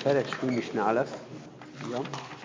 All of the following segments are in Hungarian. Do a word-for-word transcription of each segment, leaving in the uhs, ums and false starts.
Perek Shmimisna Aleph. Ja.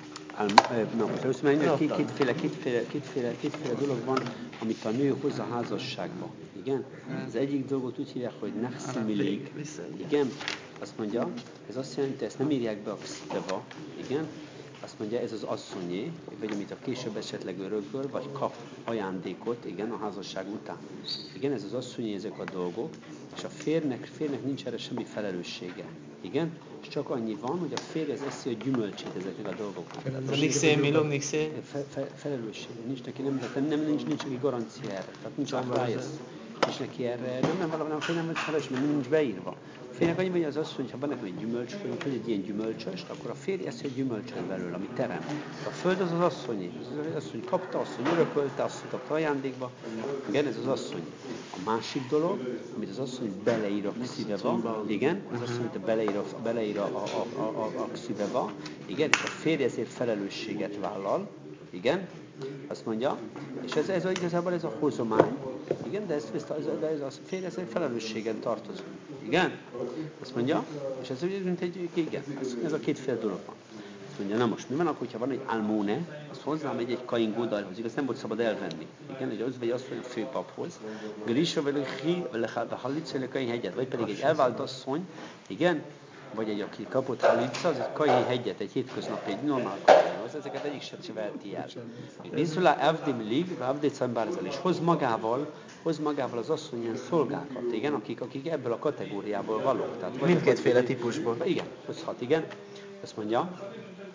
Na, most először megnézzük, két, kétféle, kétféle, kétféle, kétféle dolog van, amit a nő hoz a házasságba. Igen? Az egyik dolgot úgy hívják, hogy nechszimilig. Igen? Azt mondja, ez azt jelenti, ezt nem írják be a kszteva. Igen? Azt mondja, ez az asszonyé, vagy amit a később esetleg örököl, vagy kap ajándékot, igen, a házasság után. Igen, ez az asszonyé, ezek a dolgok, és a férnek, férnek nincs erre semmi felelőssége. Igen? És csak annyi van, hogy a férj az eszi a gyümölcsét ezeknek a dolgoknak. Nixé, milom, nixé? Fe, fe, felelőssége. Nincs neki, nem, nem, nem, nincs, nincs neki garancia erre. Tehát nincs áfrájesz. Nincs neki erre, nem, nem valami, nem, nem, nem, nincs beírva. A férjnek annyi mondja az asszony, ha van nekem egy gyümölcs, hogy egy ilyen gyümölcsöst, akkor a férj eszi egy gyümölcsöt belőle, ami terem. A föld az az asszonyé. Az asszony kapta, asszony örökölte, asszony kapta ajándékba. Igen, ez az asszony. A másik dolog, amit az asszony beleír a ksziveva, igen, az asszony beleír a, beleír a, a, a, a, a ksziveva, igen, és a férj ezért felelősséget vállal, igen, azt mondja, és ez, ez a, igazából ez a hozomány, igen, de ez, ez, de ez a férj ezért felelősségen tartozik, igen, azt mondja, és ez mint egy, igen, ez, ez a kétféle dolog van. Azt mondja, na most mi van akkor, hogyha van egy almóne, az hozzámegy egy kain godajhoz, igaz, nem volt szabad elvenni. Igen, egy az vagy az, hogy a főpaphoz. Grisha velőhi, velőhalitszele kain hegyet, vagy pedig egy elvált asszony, igen, vagy egy, aki kapott halitza, az egy kain hegyet, egy hétköznapi, egy normál kainhoz, ezeket egyik se veheti el. Niszula avdim lig, avdim szambárzel, és hoz magával, hoz magával az asszony ilyen szolgákat, igen, akik, akik ebből a kategóriából valók. Tehát, mindkétféle típusból. Igen, hozhat, igen. Azt mondja,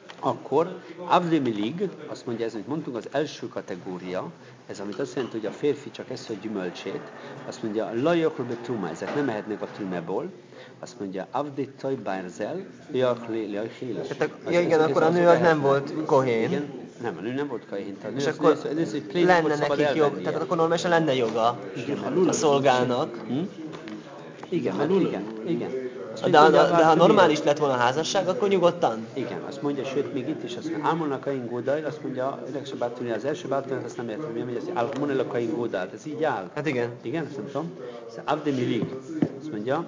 akkor avdimilig, azt mondja, ez, amit mondtunk, az első kategória, ez amit azt jelenti, hogy a férfi csak eszi a gyümölcsét, azt mondja, lajokl betruma, ezek nem ehetnek a trümeból, azt mondja, avdi taj bárzel, lajokli, lajokli. Ja igen, akkor a nő az nem volt kohén. Igen, nem, a nő nem volt kohén. És akkor lenne nekik jog, tehát akkor normálisan lenne joga a szolgának. Igen, mert igen, igen. De, de, de ha normális lett volna a házasság, akkor nyugodtan? Igen, azt mondja, sőt, még itt is azt mondja, Álmon kain gódaj, azt mondja, legjobb bátulni az első bátulni, azt nem értem, mi mondja, hogy Álmon kain gódaj, ez így áll. Hát igen. Igen, azt nem tudom. Avdemilig, azt mondja,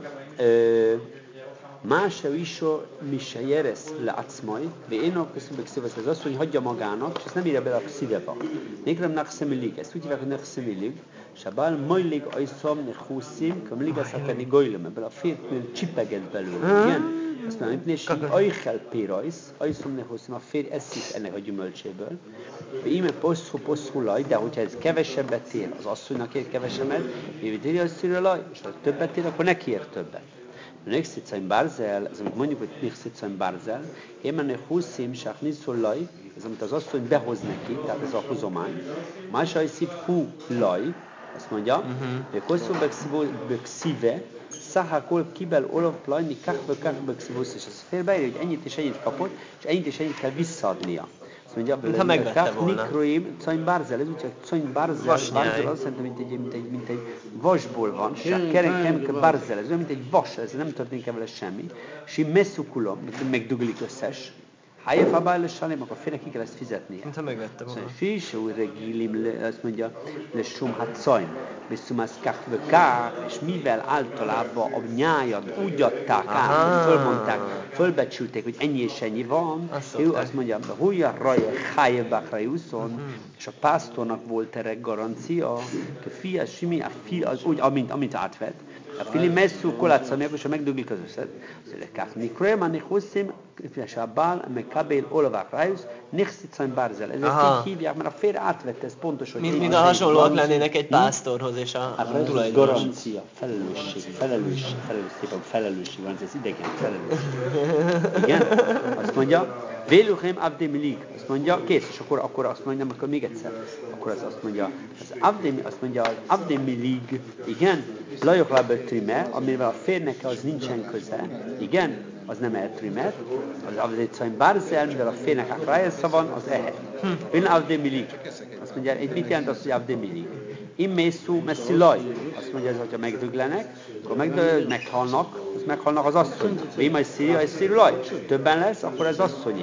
Mása isó mise jeresz le acmai, de én a köszönbek szíves, ez azt, hogy hagyja magának, és ezt nem írja bele a szíveba. Nékrem nachszemilig, ezt úgy hívják, hogy nachszemilig, és a bál majlig ajszom ne húszim, kam ligaszakani gojlöm, ebből a férjnél csipeget belőle, igen? Azt mondja, hogy si ajchel pérajsz, ajszom ne húszim, a férj eszik ennek a gyümölcséből. De íme poszhu poszhu laj, de hogyha ez kevesebbet ér, az asszonynak ér kevesebbet, mivel írja az szírőlaj, és ha többet ér, akkor neki ér többet. Nechszicajn bárzel, ez amit mondjuk, hogy nechszicajn bárzel, émenne húszim, sák niszolaj, ez amit az asszony behoz neki, tehát ez a hozomány. Másaj szív hú laj, azt mondja, hogy kosszú bekszíve, szahakol kibel olov plajni, kakbe kakbe kszivusz, és ez félbeírja, hogy ennyit és ennyit kapott, és ennyit és ennyit kell visszaadnia. Azt mondja, mintha megvette volna. Nikroim, Cain Bárzel, ez úgy, hogy Cain Bárzel, Bárzel azt jelenti, mint egy, mint egy, mint egy vasból van, Kerenke Bárzel, ez olyan, mint egy vas, ez nem történik vele semmi, és messzukulom, megduglik összes, Hájef abály lesalém, akkor félnek ki kell ezt fizetnie. Mintha megvette volna. Fis, úgy regilim, azt mondja, lesum hát szajn, beszumász kakve kár, és mivel általában a nyájat úgy adták át, fölmondták, fölbecsülték, hogy ennyi és ennyi van, ő azt mondja, hújja raja, hájef bakrajuszon, és a pásztornak volt erre garancia, hogy fia, simi, a fia, az úgy, amint, amint átvett, a fili messzú kolátszani, akkor sem megduglik az összed. Azt mondja, nikroem, ani huszim, és a bál, meg kabél olvák rájusz, nechszicajn bárzel. Ez ezt így hívják, mert a férj átvette, ez pontos, hogy... Mint, mint a hasonlóak lennének egy pásztorhoz és a tulajdonos. Garancia, felelősség, felelősség, felelősség, felelősség van, ez idegen, felelősség. Igen? Azt mondja, Véluchem avdemilig, azt mondja, kész, és akkor, akkor azt mondja, akkor még egyszer, akkor az azt mondja, az avdemi, azt mondja, az avdemilig, igen, lajok lábel trime, amivel a férnek az nincsen köze, igen, az nem ehet trimet, az avdemilig bárzel, mivel a férnek akrájelsza van, az ehet. Ön avdemilig, azt mondja, egy mit jelent az, hogy avdemilig? Immészú messzi laj, azt mondja, ez, hogyha megdöglenek, akkor megdöglenek, meghalnak, az meghalnak az asszony. Imai szíri, egy szíri laj, többen lesz, akkor ez asszonyé.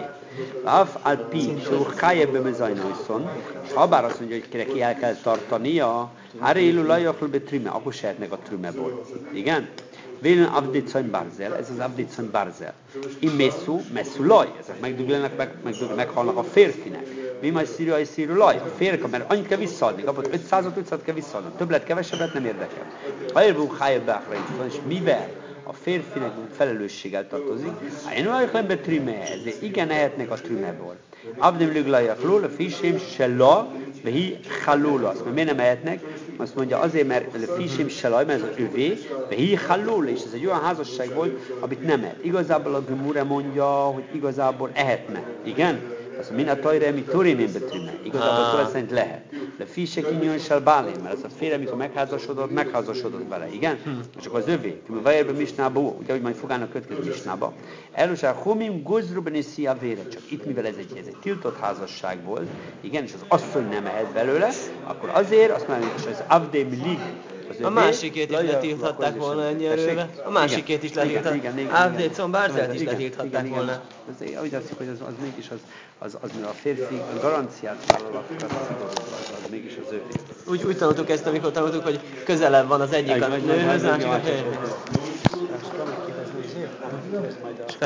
Af alpi, so kájebbe mezajnőszon, és ha bár azt mondja, hogy ki el kell tartania, árélu lajokról be trüme, akkor sehetnek a trümeból. Igen? Vélen avdicon barzel, ez az avdicon barzel. In messzu, messzu laj, ezek megduglanak, meg, meg, meghalnak a férfinek. Mi majd szíriai szírű laj? A férka, mert annyit kell visszaadni, kapott ötszázat, ötszázat kell visszaadni. Többlet, kevesebbet nem érdekel. Ha érvünk hájabákra és mivel a férfinek felelősséggel tartozik, én olyan ember trüme, ezért igen ehetnek a trümeból. Abdim lüglajak lól, a fisém se la, de hi halóla. Azt mondja, miért nem ehetnek? Azt mondja, azért, mert a fisém se la, mert ez az övé, de hi halóla, és ez egy olyan házasság volt, amit nem ehet. Igazából a Gemure mondja, hogy igazából ehetne. Igen? Azt mondja, min a tajra, mi turimén betrüme. Igazából ah. Torah szerint lehet. De fisé kinyújjon se bálén, mert ez a férj, amikor megházasodott, megházasodott vele. Igen? Hmm. És akkor az övé. Vajérbe misnába, ugye, hogy majd fogának következő misnába. Először, homim gozruben és szia vére. Csak itt, mivel ez egy, ez egy tiltott házasság volt, igen, és az asszony nem ehet belőle, akkor azért, azt mondja, hogy az avdém lig, a másikét is letilthatták volna ennyi erővel. A másikét is letilthatták. Avdécon Barzelt is letilthatták volna. Úgy látszik, hogy az, az mégis az, az, az, az a férfi garanciát vállal, akkor az, az, az mégis az ő. Úgy, úgy tanultuk ezt, amikor tanultuk, hogy közelebb van az egyik a nőhöz, másik a férfi.